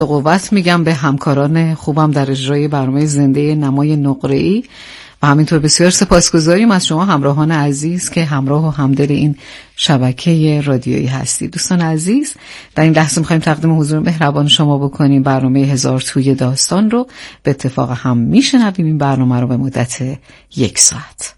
قوت میگم به همکاران خوبم در اجرای برنامه زنده نمای نقره‌ای و همینطور بسیار سپاسگزاریم از شما همراهان عزیز که همراه و همدل این شبکه رادیویی هستید. دوستان عزیز، در این لحظه می‌خوایم تقدیم حضور مهربان شما بکنیم برنامه 1000 توی داستان رو. به اتفاق هم میشنویم این برنامه رو به مدت 1 ساعت.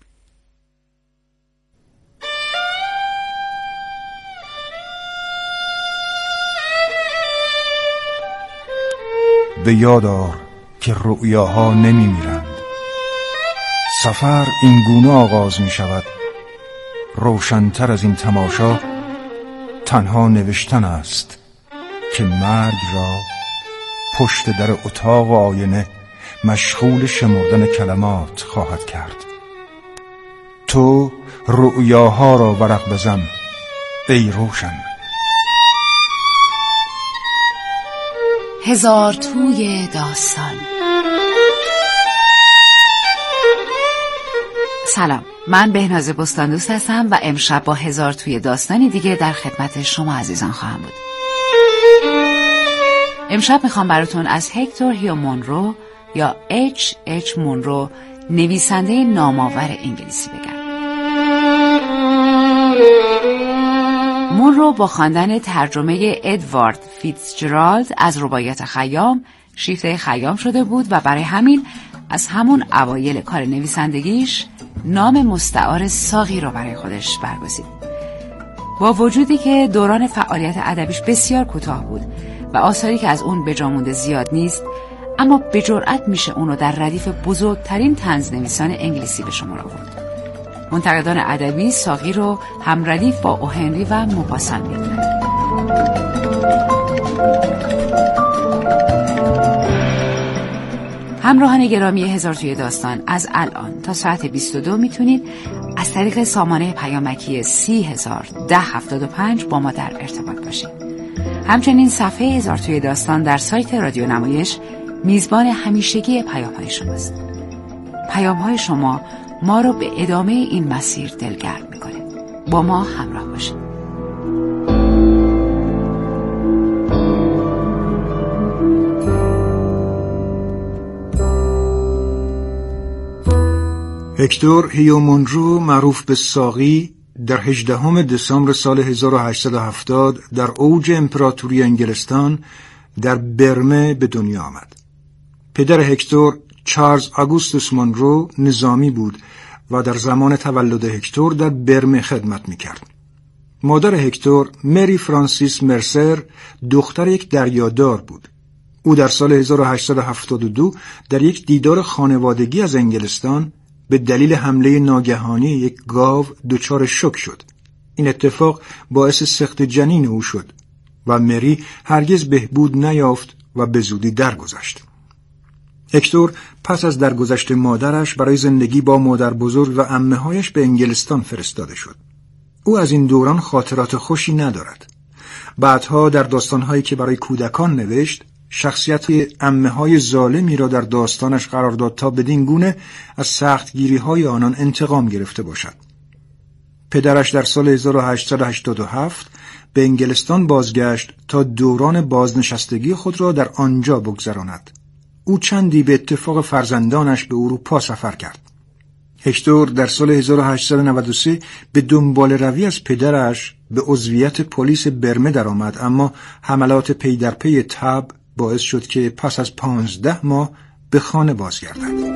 به یاد آر که رؤیاها نمی میرند. سفر این گونه آغاز می شود. روشن‌تر از این تماشا تنها نوشتن است که مرگ را پشت در اتاق و آینه مشغول شمردن کلمات خواهد کرد. تو رؤیاها را ورق بزن ای روشن. 1000 توی داستان. سلام، من بهناز بستاندوست هستم و امشب با 1000 توی داستانی دیگه در خدمت شما عزیزان خواهم بود. امشب میخوام براتون از هکتور هیو مونرو یا H.H. مونرو، نویسنده نامآور انگلیسی بگم. مونرو با خواندن ترجمه ادوارد فیتزجرالد از رباعیات خیام شیفته خیام شده بود و برای همین از همون اوایل کار نویسندگیش نام مستعار ساقی رو برای خودش برگزید. با وجودی که دوران فعالیت ادبیش بسیار کوتاه بود و آثاری که از اون به جا مونده زیاد نیست، اما به جرئت میشه اونو در ردیف بزرگترین طنزنویسان انگلیسی به شمار آورد. منتقدان ادبی ساقی رو هم ردیف با او هنری و موپاسان میدونن. همراهان گرامی 1000 توی داستان، از الان تا ساعت 22 میتونید از طریق سامانه پیامکی 30,01075 با ما در ارتباط باشید. همچنین صفحه 1000 توی داستان در سایت رادیو نمایش میزبان همیشگی پیام‌های شماست. پیام‌های شما ما رو به ادامه این مسیر دلگرم میکنه. با ما همراه باشید. هکتور هیو مونرو، معروف به ساقی، در 18 دسامبر سال 1870 در اوج امپراتوری انگلستان در برمه به دنیا آمد. پدر هکتور چارلز آگوستوس مونرو نظامی بود و در زمان تولد هکتور در برمه خدمت می‌کرد. مادر هکتور مری فرانسیس مرسر دختر یک دریادار بود. او در سال 1872 در یک دیدار خانوادگی از انگلستان به دلیل حمله ناگهانی یک گاو دچار شوک شد. این اتفاق باعث سقط جنین او شد و مری هرگز بهبود نیافت و به زودی درگذشت. هکتور پس از درگذشت مادرش برای زندگی با مادر بزرگ و عمه‌هایش به انگلستان فرستاده شد. او از این دوران خاطرات خوشی ندارد. بعدها در داستان‌هایی که برای کودکان نوشت، شخصیت عمه‌های ظالمی را در داستانش قرار داد تا بدین گونه از سختگیری‌های آنان انتقام گرفته باشد. پدرش در سال 1887 به انگلستان بازگشت تا دوران بازنشستگی خود را در آنجا بگذراند. او چندی به اتفاق فرزندانش به اروپا سفر کرد. هکتور در سال 1893 به دنبال روی از پدرش به عضویت پلیس برمه درآمد، اما حملات پی در پی تب باعث شد که پس از 15 ماه به خانه بازگردد.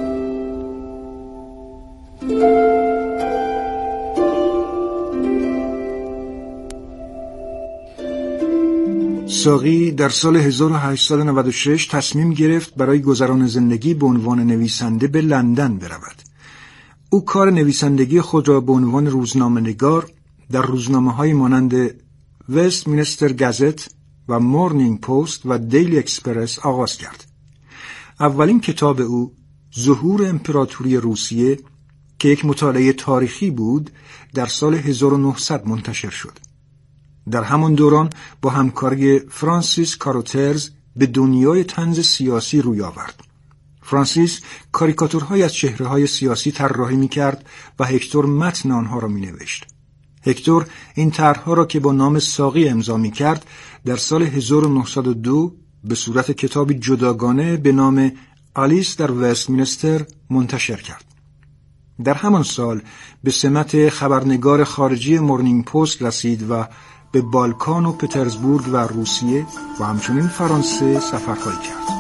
ساقی در سال 1896 تصمیم گرفت برای گذران زندگی به عنوان نویسنده به لندن برود. او کار نویسندگی خود را به عنوان روزنامه‌نگار در روزنامه‌های مانند وستمینستر گازت و مورنینگ پست و دیلی اکسپرس آغاز کرد. اولین کتاب او، ظهور امپراتوری روسیه، که یک مطالعه تاریخی بود، در سال 1900 منتشر شد. در همان دوران با همکاری فرانسیس کاروترز به دنیای طنز سیاسی روی آورد. فرانسیس کاریکاتورهای از چهره‌های سیاسی طراحی می‌کرد و هکتور متن آنها را می‌نوشت. هکتور این طرح‌ها را که با نام ساقی امضا می‌کرد در سال 1902 به صورت کتابی جداگانه به نام آلیس در وستمینستر منتشر کرد. در همان سال به سمت خبرنگار خارجی مورنینگ پست رسید و به بالکان و پترزبورگ و روسیه و همچنین فرانسه سفرهایی کرد.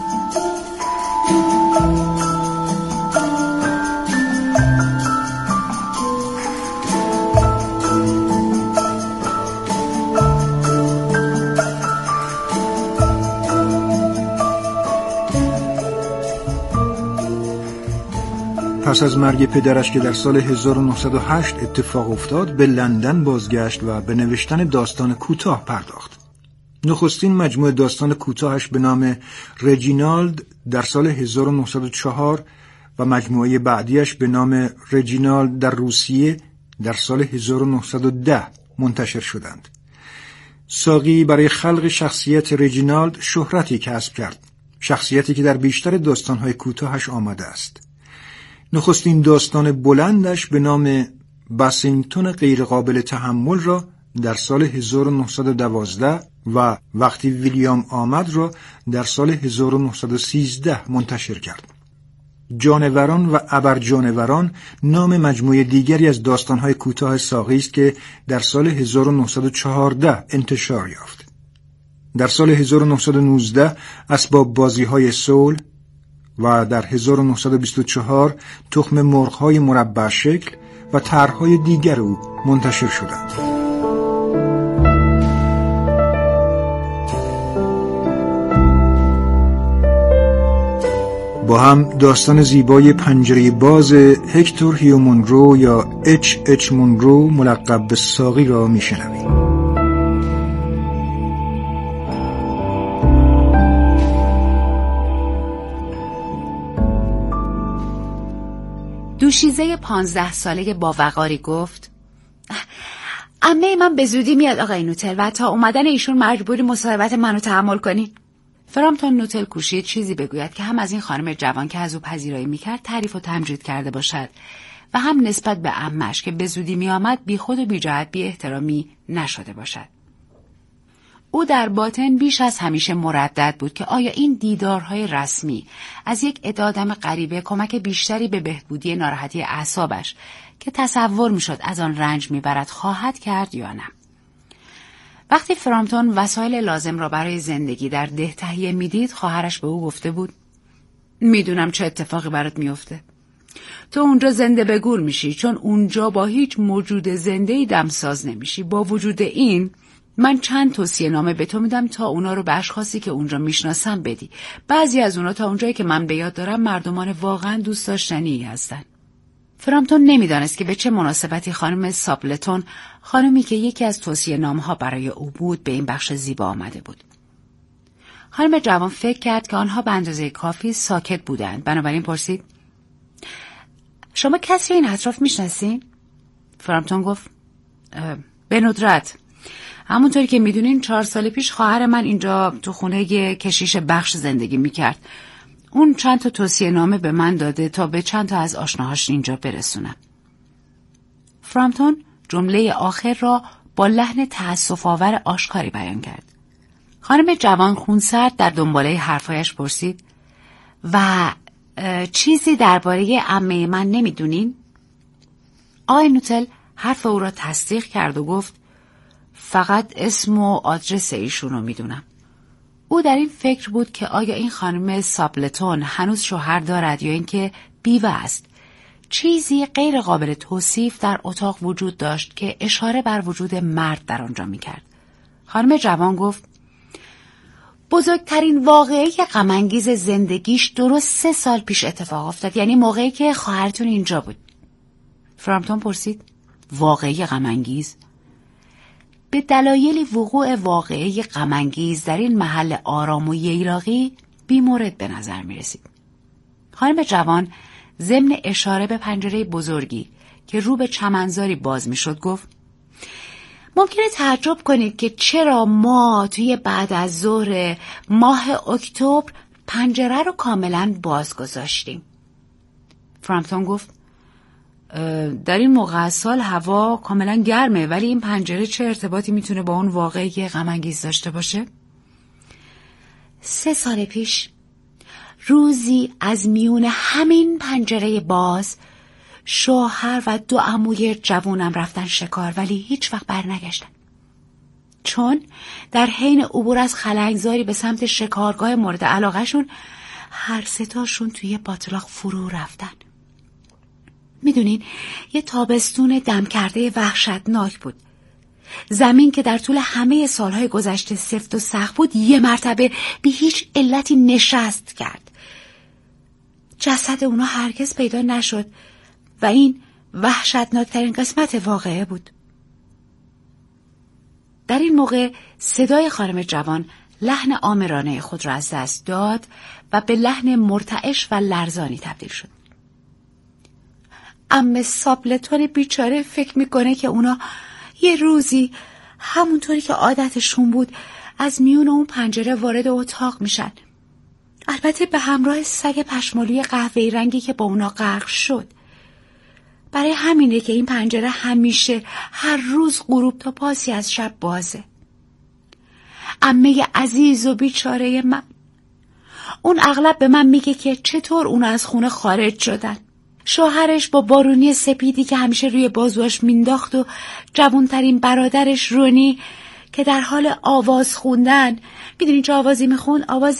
پس از مرگ پدرش که در سال 1908 اتفاق افتاد، به لندن بازگشت و به نوشتن داستان کوتاه پرداخت. نخستین مجموعه داستان کوتاهش به نام رجینالد در سال 1904 و مجموعه بعدیش به نام رجینالد در روسیه در سال 1910 منتشر شدند. ساقی برای خلق شخصیت رجینالد شهرتی کسب کرد، شخصیتی که در بیشتر داستان‌های کوتاهش آمده است. نخستین داستان بلندش به نام باسینگتون غیرقابل تحمل را در سال 1912 و وقتی ویلیام آمد را در سال 1913 منتشر کرد. جانوران و ابرجانوران نام مجموعه دیگری از داستان‌های کوتاه ساقی است که در سال 1914 انتشار یافت. در سال 1919 اسباب بازی‌های صلح و در 1924 تخم مرغ‌های مربع شکل و طرح‌های دیگر او منتشر شدند. با هم داستان زیبای پنجره باز هکتور هیو مونرو یا اچ مونرو ملقب به ساقی را میشنویم. دوشیزه 15 ساله با وقاری گفت: عمه من به زودی میاد آقای نوتل و تا اومدن ایشون مجبوری مصاحبت منو تحمل کنی. فرامتون نوتل کوشید چیزی بگوید که هم از این خانم جوان که از او پذیرایی میکرد تعریف و تمجید کرده باشد و هم نسبت به عمه‌اش که به زودی میآمد بی خود و بی جهت بی احترامی نشده باشد. او در باطن بیش از همیشه مردد بود که آیا این دیدارهای رسمی از یک آدم غریبه کمک بیشتری به بهبودی ناراحتی اعصابش که تصور میشد از آن رنج میبرد خواهد کرد یا نه. وقتی فرامتون وسایل لازم را برای زندگی در ده تهیه میدید، خواهرش به او گفته بود: میدونم چه اتفاقی برات میفته. تو اونجا زنده به گور میشی، چون اونجا با هیچ موجود زنده‌ای دمساز نمیشی. با وجود این من چند توصیه نامه به تو میدم تا اونا رو به اشخاصی که اونجا میشناسم بدی. بعضی از اونا تا اونجایی که من به یاد دارم مردمان واقعا دوست داشتنی هستن. فرامتون نمیدانست که به چه مناسبتی خانم ساپلتون، خانمی که یکی از توصیه نامه‌ها برای او بود، به این بخش زیبا آمده بود. خانم جوان فکر کرد که آنها به اندازه کافی ساکت بودند، بنابراین پرسید: شما کسی این اطراف میشناسین؟ فرامتون گفت: به ندرت. همونطوری که میدونین 4 سال پیش خواهر من اینجا تو خونه کشیش بخش زندگی میکرد. اون چند تا توصیه نامه به من داده تا به چند تا از آشناهاش اینجا برسونم. فرامتون جمله آخر را با لحن تأسف آور آشکاری بیان کرد. خانم جوان خونسرد در دنباله حرفایش پرسید: و چیزی درباره عمه من نمیدونین؟ آقای نوتل حرف او را تصدیق کرد و گفت: فقط اسم و آدرس ایشون رو میدونم. او در این فکر بود که آیا این خانم ساپلتون هنوز شوهر دارد یا اینکه بیوه است. چیزی غیر قابل توصیف در اتاق وجود داشت که اشاره بر وجود مرد در آنجا میکرد. خانم جوان گفت: بزرگترین واقعه غم انگیز زندگیش درست 3 سال پیش اتفاق افتاد، یعنی موقعی که خواهرتون اینجا بود. فرامتون پرسید: واقعه غم انگیز؟ به دلایلی وقوع واقعه غم انگیز در این محل آرام و ییلاقی بی‌مورد به نظر می رسید. خانم جوان ضمن اشاره به پنجره بزرگی که رو به چمنزاری باز می شد گفت: ممکنه تعجب کنید که چرا ما توی بعد از ظهر ماه اکتبر پنجره رو کاملا باز گذاشتیم. فرامتون گفت: در این موقع از سال هوا کاملا گرمه، ولی این پنجره چه ارتباطی میتونه با اون واقعی غم انگیز داشته باشه؟ 3 سال پیش روزی از میون همین پنجره باز شوهر و 2 عموی جوونم رفتن شکار، ولی هیچ وقت برنگشتن، چون در حین عبور از خلنگزاری به سمت شکارگاه مورد علاقهشون هر 3 تاشون توی باتلاق فرو رفتن. میدونین یه تابستون دم کرده وحشتناک بود. زمین که در طول همه سالهای گذشته سفت و سخت بود یه مرتبه بی هیچ علتی نشست کرد. جسد اونا هرگز پیدا نشد و این وحشتناکترین قسمت واقعه بود. در این موقع صدای خانم جوان لحن آمرانه خود را از دست داد و به لحن مرتعش و لرزانی تبدیل شد. عمه سابلتون بیچاره فکر میکنه که اونا یه روزی همونطوری که عادتشون بود از میون اون پنجره وارد اتاق میشن، البته به همراه سگ پشمالوی قهوه‌ای رنگی که با اونا غرق شد. برای همینه که این پنجره همیشه هر روز غروب تا پاسی از شب بازه. عمه عزیز و بیچاره من، اون اغلب به من میگه که چطور اونا از خونه خارج شدن. شوهرش با بارونی سپیدی که همیشه روی بازوش مینداخت و جوانترین برادرش رونی که در حال آواز خوندن، میدونی چه آوازی میخوند؟ آواز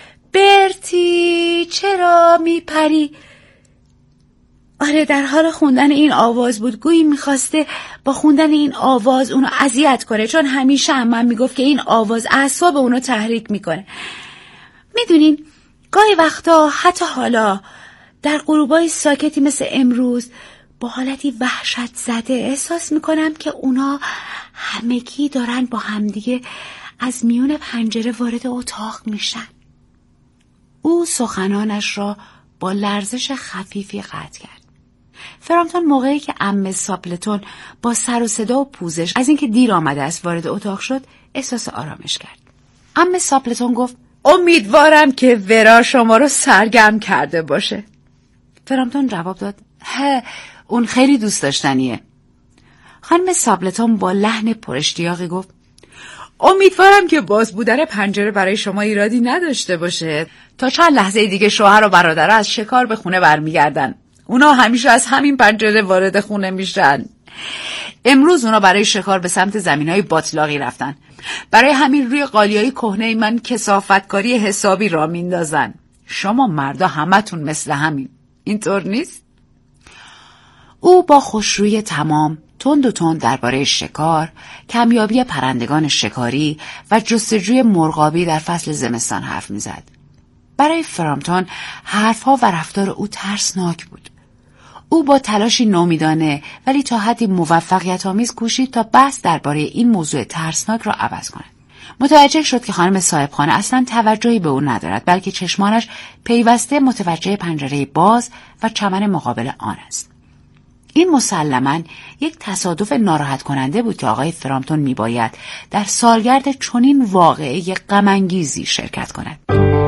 برتی چرا میپری. آره، در حال خوندن این آواز بود. گویی میخواسته با خوندن این آواز اونو اذیت کنه، چون همیشه عمم میگفت که این آواز اعصاب اونو تحریک میکنه. میدونین گاهی وقتا حتی حالا در غروبای ساکتی مثل امروز با حالتی وحشت زده احساس میکنم که اونا همگی دارن با همدیگه از میون پنجره وارد اتاق میشن. او سخنانش را با لرزش خفیفی قطع کرد. فرامتون موقعی که عمه سابلتون با سر و صدا و پوزش از اینکه دیر آمده است وارد اتاق شد احساس آرامش کرد. عمه سابلتون گفت امیدوارم که ورا شما رو سرگرم کرده باشه. فرامتون جواب داد اون خیلی دوست داشتنیه. خانم سابلتون با لحن پراشتیاقی گفت امیدوارم که باز بودن پنجره برای شما ایرادی نداشته باشه. تا چند لحظه دیگه شوهر و برادر از شکار به خونه برمیگردن. اونا همیشه از همین پنجره وارد خونه میشن. امروز اونا برای شکار به سمت زمینهای باتلاقی رفتن. برای همین روی قالیای کهنه من کثافتکاری حسابی را میندازن. شما مردا همتون مثل همین. اینطور نیست؟ او با خوشرویی تمام تند و تند درباره شکار، کمیابی پرندگان شکاری و جستجوی مرغابی در فصل زمستان حرف میزد. برای فرامتون حرفها و رفتار او ترسناک بود. او با تلاشی نومیدانه ولی تا حدی موفقیت آمیز کوشید تا بحث درباره این موضوع ترسناک را عوض کند. متوجه شد که خانم صاحبخانه اصلا توجهی به او ندارد، بلکه چشمانش پیوسته متوجه پنجره باز و چمن مقابل آن است. این مسلماً یک تصادف ناراحت کننده بود که آقای فرامتون میباید در سالگرد چنین واقعه غم انگیزی شرکت کند.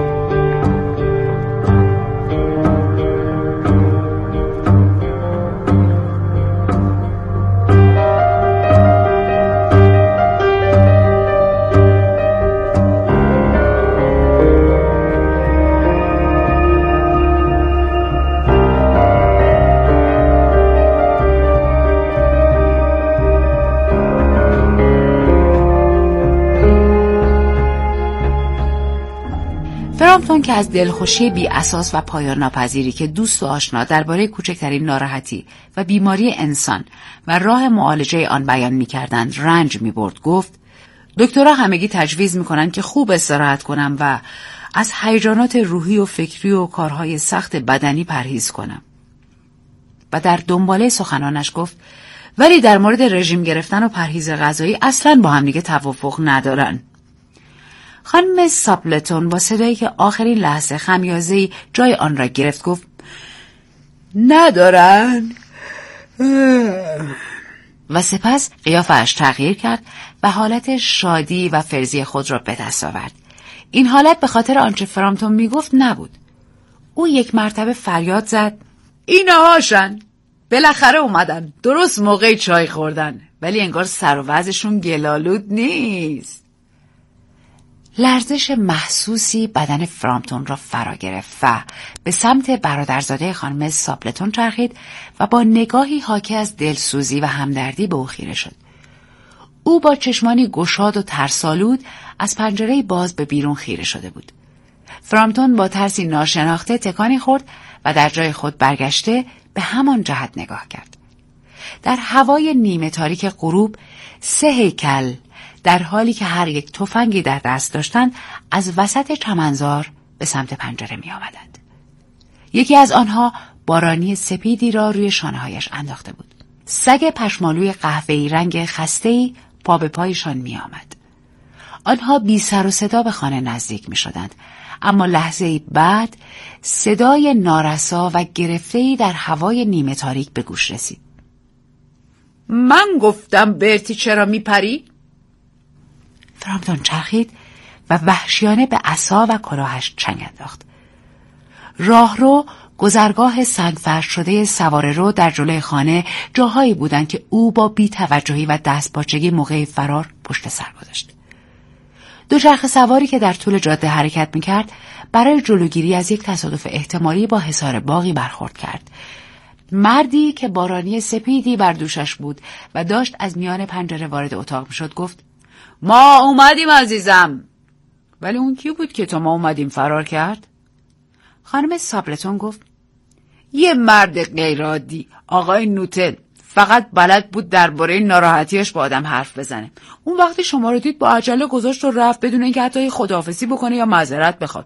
فرامتون که از دلخوشی بی اساس و پایان ناپذیری که دوست و آشنا درباره کوچکترین ناراحتی و بیماری انسان و راه معالجه آن بیان می‌کردند رنج می‌برد، گفت دکترها همگی تجویز می‌کنند که خوب استراحت کنم و از هیجانات روحی و فکری و کارهای سخت بدنی پرهیز کنم. و در دنباله سخنانش گفت ولی در مورد رژیم گرفتن و پرهیز غذایی اصلاً با هم دیگه توافق ندارن. خانم سابلتون با صدایی که آخرین لحظه خمیازه‌ای جای آن را گرفت گفت ندارن. و سپس قیافه‌اش تغییر کرد و حالت شادی و فرزی خود را به دست آورد. این حالت به خاطر آنچه فرامتون میگفت نبود. او یک مرتبه فریاد زد اینهاشن، بالاخره اومدن، درست موقع چای خوردن، ولی انگار سر و وضعشون گلالود نیست. لرزش محسوسی بدن فرامپتون را فرا گرفت و به سمت برادرزاده خانم ساپلتون چرخید و با نگاهی حاکی از دلسوزی و همدردی به او خیره شد. او با چشمانی گشاد و ترسالود از پنجره باز به بیرون خیره شده بود. فرامپتون با ترسی ناشناخته تکانی خورد و در جای خود برگشته به همان جهت نگاه کرد. در هوای نیمه تاریک غروب 3 هیکل در حالی که هر یک تفنگی در دست داشتند از وسط چمنزار به سمت پنجره می آمدند. یکی از آنها بارانی سپیدی را روی شانه‌هایش انداخته بود. سگ پشمالوی قهوه‌ای رنگ خسته‌ای پا به پایشان می آمد. آنها بی سر و صدا به خانه نزدیک می شدند، اما لحظه‌ای بعد صدای نارسا و گرفته‌ای در هوای نیمه تاریک به گوش رسید. من گفتم برتی چرا میپری؟ فرامپتون چرخید و وحشیانه به عصا و کلاهش چنگ انداخت. راهرو، گذرگاه سنگفرش شده سواره رو در جلوی خانه جاهایی بودند که او با بی‌توجهی و دستپاچگی موقع فرار پشت سر گذاشت. دوچرخه سواری که در طول جاده حرکت میکرد برای جلوگیری از یک تصادف احتمالی با حصار باغی برخورد کرد. مردی که بارانی سپیدی بر دوشش بود و داشت از میان پنجره وارد اتاق میشد گفت: ما اومدیم عزیزم. ولی اون کی بود که تا ما اومدیم فرار کرد؟ خانم ساپلتون گفت: یه مرد غیرعادی، آقای نوتل، فقط بلد بود درباره ناراحتیش با آدم حرف بزنه. اون وقتی شما رو دید با عجله گذاشت و رفت بدون اینکه حتی خداحافظی بکنه یا معذرت بخواد.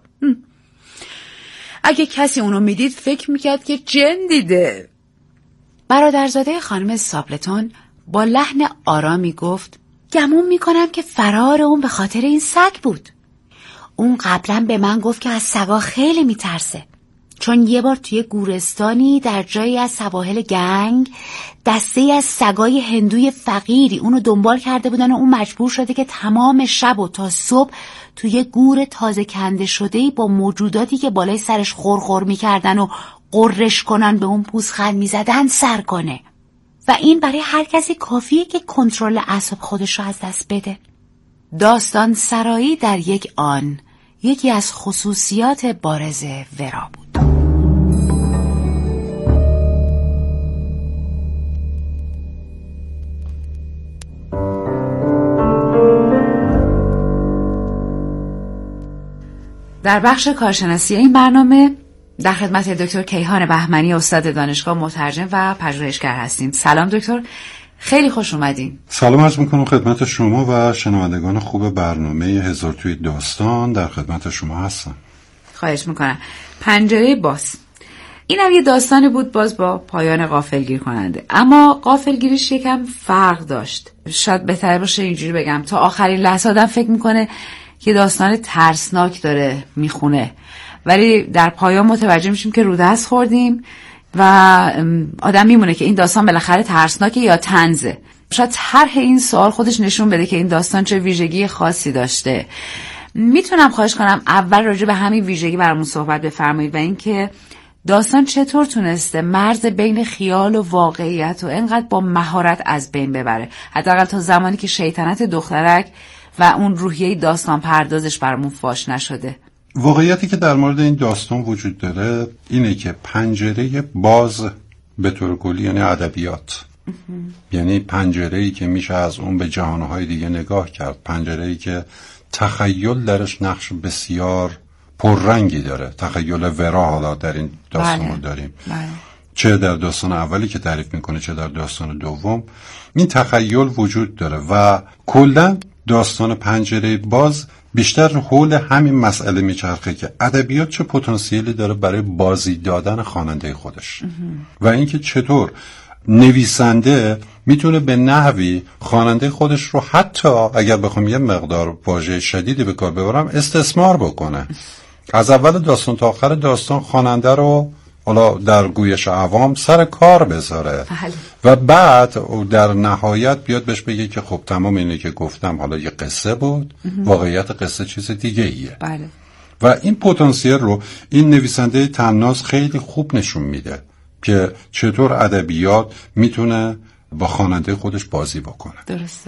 اگه کسی اونو میدید فکر میکرد که جن دیده. برادرزاده خانم ساپلتون با لحن آرامی گفت: گمون میکنم که فرار اون به خاطر این سگ بود. اون قبلا به من گفت که از سگا خیلی میترسه، چون یه بار توی گورستانی در جایی از سواحل گنگ دسته‌ای از سگای هندوی فقیری اونو دنبال کرده بودن و اون مجبور شده که تمام شب و تا صبح توی گور تازه کنده شده‌ای با موجوداتی که بالای سرش خورخور میکردن و قررش کنن به اون پوزخند میزدن سر کنه. و این برای هر کسی کافیه که کنترل اعصاب خودش رو از دست بده. داستان سرایی در یک آن یکی از خصوصیات بارز ورا بود. در بخش کارشناسی این برنامه در خدمت دکتر کیهان بهمنی، استاد دانشگاه، مترجم و پژوهشگر هستیم. سلام دکتر، خیلی خوش اومدین. سلام عرض میکنم خدمت شما و شنوندگان خوب برنامه هزار توی داستان. در خدمت شما هستم. خواهش میکنم. پنجره باز، اینم یه داستانی بود باز با پایان غافلگیر کننده، اما غافلگیریش یکم فرق داشت. شاید بهتره باشه اینجوری بگم، تا آخرین لحظه آدم فکر میکنه که داستان ترسناک داره میخونه، ولی در پایان متوجه میشیم که رو دست خوردیم و آدم میمونه که این داستان بالاخره ترسناکه یا طنزه. شاید طرح این سوال خودش نشون بده که این داستان چه ویژگی خاصی داشته. میتونم خواهش کنم اول راجع به همین ویژگی برامون صحبت بفرمایید و اینکه داستان چطور تونسته مرز بین خیال و واقعیت و اینقدر با مهارت از بین ببره، حداقل تا زمانی که شیطنت دخترک و اون روحیه داستان پردازش برامون فاش نشده. واقعیتی که در مورد این داستان وجود داره اینه که پنجره باز به طور کلی یعنی ادبیات، یعنی پنجره‌ای که میشه از اون به جهانهای دیگه نگاه کرد، پنجره‌ای که تخیل درش نقش بسیار پررنگی داره. تخیل ورا حالا در این داستان رو داریم، چه در داستان اولی که تعریف میکنه چه در داستان دوم این تخیل وجود داره و کلا داستان پنجره باز بیشتر حول همین مسئله میچرخه که ادبیات چه پتانسیلی داره برای بازی دادن خواننده خودش و اینکه چطور نویسنده میتونه به نحوی خواننده خودش رو حتی اگر بخوام یه مقدار واژه شدیدی به کار ببرم استثمار بکنه. از اول داستان تا آخر داستان خواننده رو حالا در گویش عوام سر کار بذاره و بعد در نهایت بیاد بهش بگه که خب تمام اینه که گفتم حالا یه قصه بود، واقعیت قصه چیز دیگه ایه. و این پتانسیل رو این نویسنده طناز خیلی خوب نشون میده که چطور ادبیات میتونه با خواننده خودش بازی بکنه. درسته.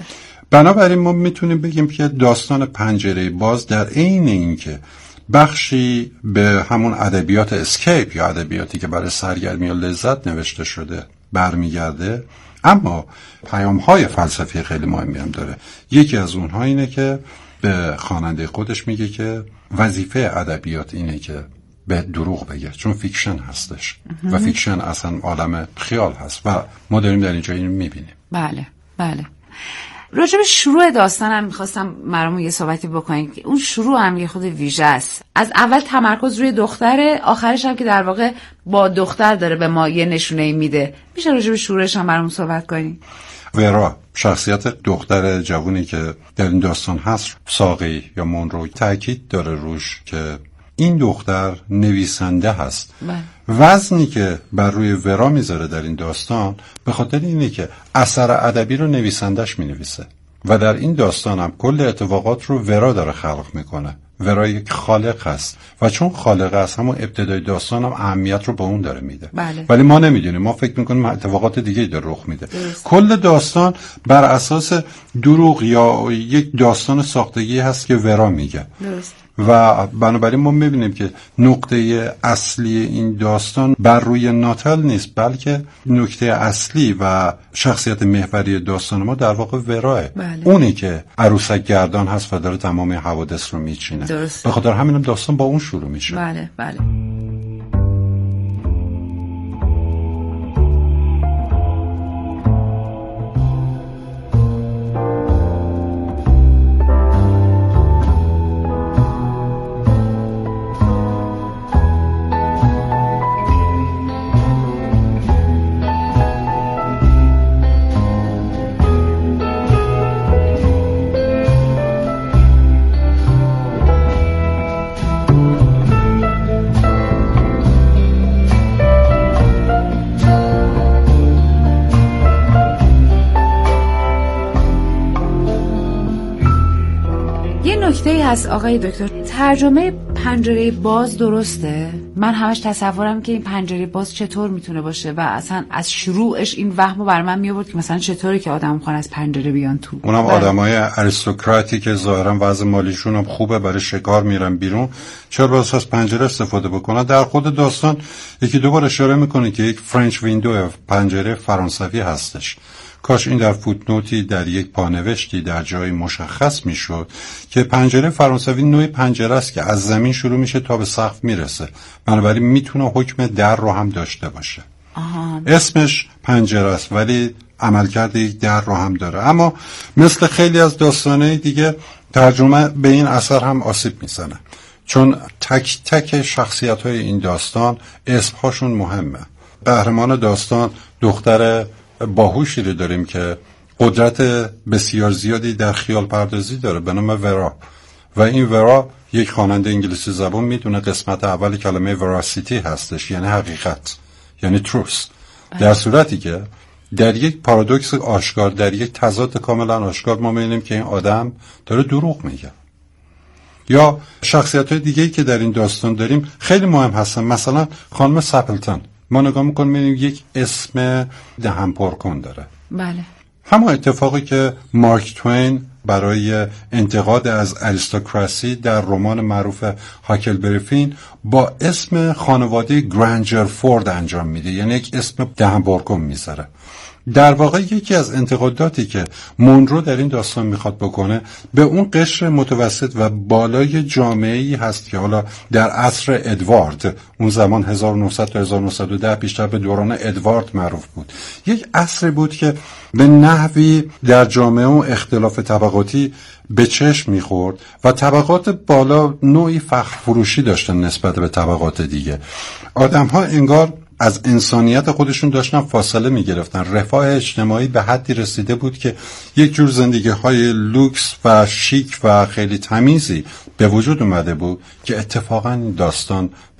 بنابراین ما میتونیم بگیم که داستان پنجره باز در عین اینکه بخشی به همون ادبیات اسکیپ یا ادبیاتی که برای سرگرمی و لذت نوشته شده برمیگرده، اما پیام‌های فلسفی خیلی مهمی هم داره. یکی از اونها اینه که به خواننده خودش میگه که وظیفه ادبیات اینه که به دروغ بگه، چون فیکشن هستش و فیکشن اصلا عالم خیال هست و ما داریم در اینجا اینو میبینیم. بله بله. راجع به شروع داستانم میخواستم برامون یه صحبتی بکنیم که اون شروع هم یه خود ویژه است. از اول تمرکز روی دختره، آخرش هم که در واقع با دختر داره به ما یه نشونه میده. میشه راجع به شروعش هم برامون صحبت کنیم؟ ورا، شخصیت دختر جوونی که در این داستان هست، ساقی یا مونرو، تاکید داره روش که این دختر نویسنده هست. وزنی که بر روی ورا میذاره در این داستان به خاطر اینه که اثر ادبی رو نویسندش مینویسه و در این داستان هم کل اتفاقات رو ورا داره خلق میکنه. ورا یک خالق هست و چون خالق هست همون ابتدای داستان هم اهمیت رو به اون داره میده. ولی ما نمیدونیم، ما فکر میکنیم اتفاقات دیگه داره رخ میده. کل داستان بر اساس دروغ یا یک داستان ساختگی هست که ورا میگه. و بنابراین ما میبینیم که نقطه اصلی این داستان بر روی ناتال نیست، بلکه نکته اصلی و شخصیت محوری داستان ما در واقع وراه. اونی که عروسک گردان هست و داره تمام حوادث رو میچینه. به خاطر همینم داستان با اون شروع میشه. بله بله. نکته هست آقای دکتر، ترجمه پنجره باز درسته؟ من همش تصورم که این پنجره باز چطور میتونه باشه و اصلا از شروعش این وهمو بر من میآورد که مثلا چطوری که آدم میخوان از پنجره بیان تو. اونم آدمای اریستوکراتی که ظاهرا وضع مالیشون هم خوبه، برای شکار میرن بیرون، چرا باز از پنجره استفاده بکنن؟ در خود داستان یکی دو بار اشاره میکنه که یک فرنچ ویندو، پنجره فرانسوی هستش. کاش این در فوتنوتی در یک پانوشتی در جای مشخص میشد که پنجره فرانسوی نوع پنجره است که از زمین شروع میشه تا به سقف میرسه، بنابراین میتونه حکم در رو هم داشته باشه. اسمش پنجره است ولی عملکرد یک در رو هم داره. اما مثل خیلی از داستانهای دیگه ترجمه به این اثر هم آسیب میزنه، چون تک تک شخصیت‌های این داستان اسمهاشون مهمه. قهرمان داستان دختر باهوشی رو داریم که قدرت بسیار زیادی در خیال پردازی داره به نام ورا، و این ورا یک خواننده انگلیسی زبان میدونه قسمت اول کلمه وراسیتی هستش، یعنی حقیقت، یعنی تروث، در صورتی که در یک پارادوکس آشکار، در یک تضاد کاملا آشکار ما می‌بینیم که این آدم داره دروغ میگه. یا شخصیت‌های دیگه‌ای که در این داستان داریم خیلی مهم هستن، مثلا خانم سپلتن، ما نگاه میکنیم می‌بینیم یک اسم دهن پرکن داره. بله. همون اتفاقی که مارک توین برای انتقاد از اریستوکراسی در رمان معروف هاکلبری فین با اسم خانواده گرانجرفورد انجام میده، یعنی یک اسم دهن پرکن میذاره. در واقع یکی از انتقاداتی که مونرو در این داستان میخواد بکنه به اون قشر متوسط و بالای جامعه‌ای هست که حالا در عصر ادوارد، اون زمان 1900 تا 1910 بیشتر به دوران ادوارد معروف بود، یک عصر بود که به نحوی در جامعه و اختلاف طبقاتی به چشم میخورد و طبقات بالا نوعی فخر فروشی داشتن نسبت به طبقات دیگه. آدم‌ها انگار از انسانیت خودشون داشتن فاصله میگرفتن. رفاه اجتماعی به حدی رسیده بود که یک جور زندگی های لوکس و شیک و خیلی تمیزی به وجود اومده بود که اتفاقا داستان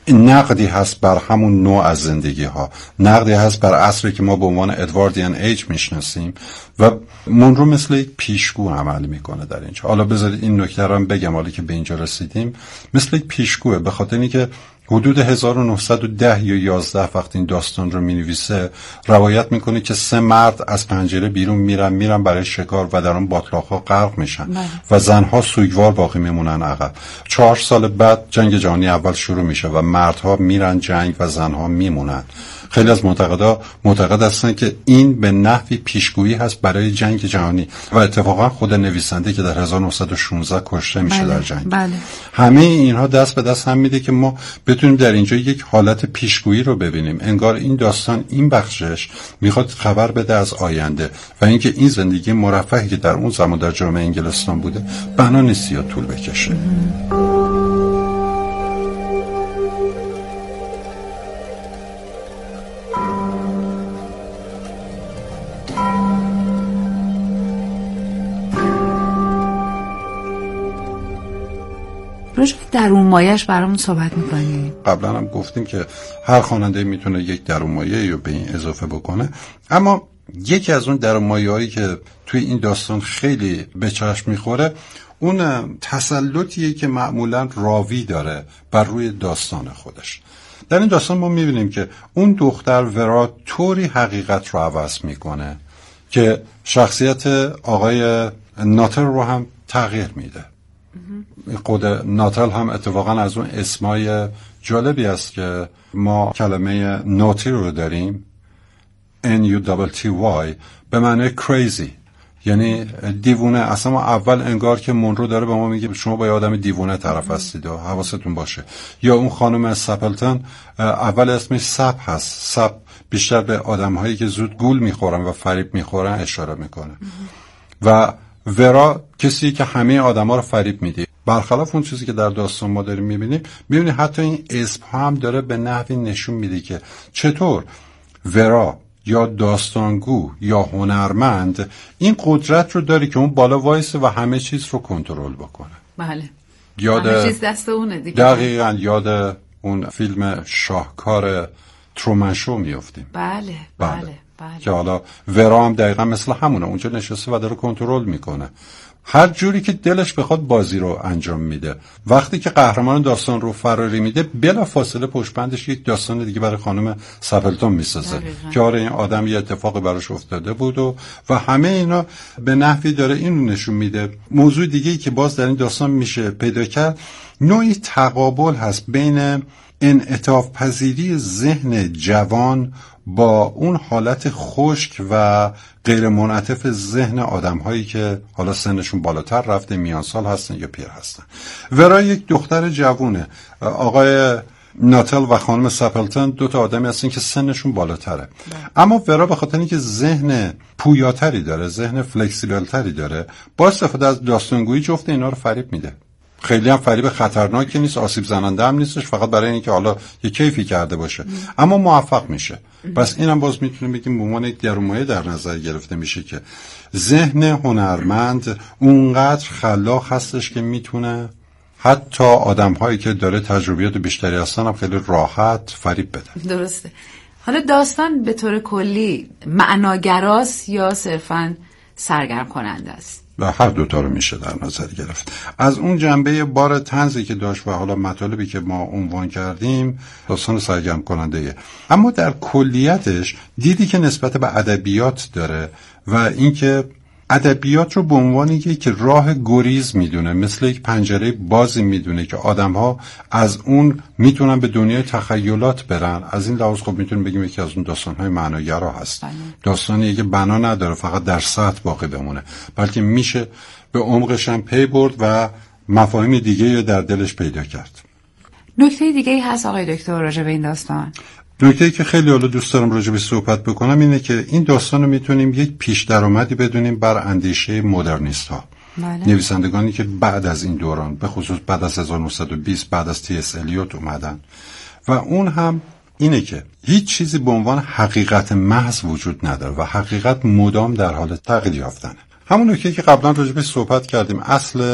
نقدی هست بر همون نوع از زندگی ها، نقدی هست بر عصری که ما به عنوان ادواردیان ایج میشناسیم و مونرو مثل یک پیشگو عمل میکنه در اینجا. حالا بذارید این نکته رو هم بگم، حالا که به اینجا رسیدیم، مثل یک پیشگوه، به خاطر اینکه حدود 1910 یا 11 وقتی این داستان رو می‌نویسه روایت میکنه که 3 مرد از پنجره بیرون میرن برای شکار و در اون باتلاق‌ها غرق میشن و زنها سوگوار باقی میمونن عقب. 4 سال بعد جنگ جهانی اول شروع میشه و مردها میرن جنگ و زنها میمونن. خیلی از معتقد هستن که این به نحوی پیشگویی هست برای جنگ جهانی و اتفاقا خود نویسنده که در 1916 کشته میشه در جنگ. همه اینها دست به دست هم میده که ما بتونیم در اینجا یک حالت پیشگویی رو ببینیم. انگار این داستان، این بخشش میخواد خبر بده از آینده و اینکه این زندگی مرفهی که در اون زمان در جامعه انگلستان بوده بنا نیست یا طول بکشه. راجع به درون مایه‌اش برامون صحبت می‌کنیم. قبلا هم گفتیم که هر خواننده میتونه یک درون مایه رو به این اضافه بکنه، اما یکی از اون درون مایه‌هایی که توی این داستان خیلی به چشم میخوره اون تسلطیه که معمولا راوی داره بر روی داستان خودش. در این داستان ما میبینیم که اون دختر ورا طوری حقیقت رو عوض میکنه که شخصیت آقای ناتل رو هم تغییر میده. خود ناتل هم اتفاقا از اون اسمای جالبی است که ما کلمه ناتی رو داریم، N-U-T-T-Y، به معنی crazy، یعنی دیوونه. اصلا ما اول انگار که مونرو داره به ما میگه شما با یه آدم دیوونه طرف هستید و حواستون باشه. یا اون خانم سپلتن اول اسمش سپ هست، سپ بیشتر به آدم هایی که زود گول میخورن و فریب میخورن اشاره میکنه و ورا کسی که همه آدم ها رو فریب میده. برخلاف اون چیزی که در داستان ما داریم میبینیم حتی این اسم هم داره به نحوی نشون میده که چطور ورا یا داستانگو یا هنرمند این قدرت رو داره که اون بالا وایسه و همه چیز رو کنترل بکنه. بله، همه چیز دست اونه دیگه. دقیقاً یاد اون فیلم شاهکار ترومن شو میافتیم. بله. که حالا ورا هم دقیقا مثل همونه، اونجا نشسته و داره کنترل میکنه، هر جوری که دلش بخواد بازی رو انجام میده. وقتی که قهرمان داستان رو فراری میده بلا فاصله پشتبندش یک داستان دیگه برای خانم سپلتون میسازه که آره این آدم یه اتفاقی براش افتاده بود و همه اینا به نحوی داره اینو نشون میده. موضوع دیگه‌ای که باز در این داستان میشه پیدا کرد نوعی تقابل هست بین انعطاف پذیری ذهن جوان با اون حالت خشک و غیر منعطف ذهن آدم هایی که حالا سنشون بالاتر رفته، میان سال هستن یا پیر هستن. ورا یک دختر جوونه، آقای ناتل و خانم سپلتن دو تا آدمی هستن که سنشون بالاتره، اما ورا به خاطر اینکه ذهن پویاتری داره، ذهن فلکسیبل تری داره، با استفاده از داستانگویی جفت اینا رو فریب میده. خیلی هم فریب خطرناکی نیست، آسیب زننده هم نیستش، فقط برای اینکه حالا یه کیفی کرده باشه اما موفق میشه. پس اینم باز میتونیم بگیم به عنوان یک درونمایه در نظر گرفته میشه که ذهن هنرمند اونقدر خلاق هستش که میتونه حتی آدم‌هایی که داره تجربیات بیشتری هستن هم خیلی راحت فریب بده. درسته. حالا داستان به طور کلی معناگراست یا صرفاً سرگرم کننده است؟ و هر دوتا رو میشه در نظر گرفت. از اون جنبه بار طنزی که داشت و حالا مطالبی که ما عنوان کردیم داستان سرگرم کننده، اما در کلیتش دیدی که نسبت به ادبیات داره و اینکه ادبیات رو به عنوان یک راه گریز میدونه، مثل یک پنجره بازی میدونه که آدم‌ها از اون میتونن به دنیای تخیلات برن. از این لحاظ خب میتونیم بگیم یکی از اون داستان‌های معناگرا هست. داستانی که بنا نداره فقط در سطح باقی بمونه، بلکه میشه به عمقش هم پی برد و مفاهیم دیگه رو در دلش پیدا کرد. نکته دیگه هست آقای دکتر راجع به این داستان؟ نکته‌ای که خیلی حالا دوست دارم راجع به صحبت بکنم اینه که این داستان رو میتونیم یک پیش درآمدی بدونیم بر اندیشه مدرنیست ها. نویسندگانی که بعد از این دوران به خصوص بعد از 1920 بعد از تی اس الیوت اومدن و اون هم اینه که هیچ چیزی به عنوان حقیقت محض وجود نداره و حقیقت مدام در حال تغییر یافتنه. همون نکته که قبلا راجع به صحبت کردیم، اصل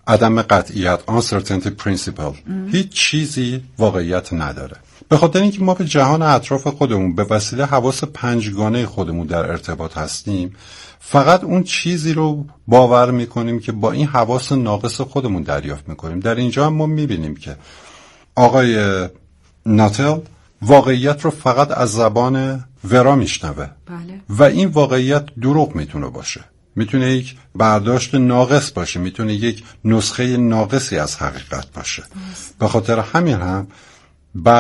عدم قطعیت uncertainty principle. هیچ چیزی واقعیت نداره. به خاطر اینکه ما به جهان اطراف خودمون به وسیله حواس پنجگانه خودمون در ارتباط هستیم، فقط اون چیزی رو باور میکنیم که با این حواس ناقص خودمون دریافت میکنیم. در اینجا هم ما میبینیم که آقای ناتل واقعیت رو فقط از زبان ورا میشنوه. بله. و این واقعیت دروغ میتونه باشه، میتونه یک برداشت ناقص باشه، میتونه یک نسخه ناقصی از حقیقت باشه. به خاطر همین هم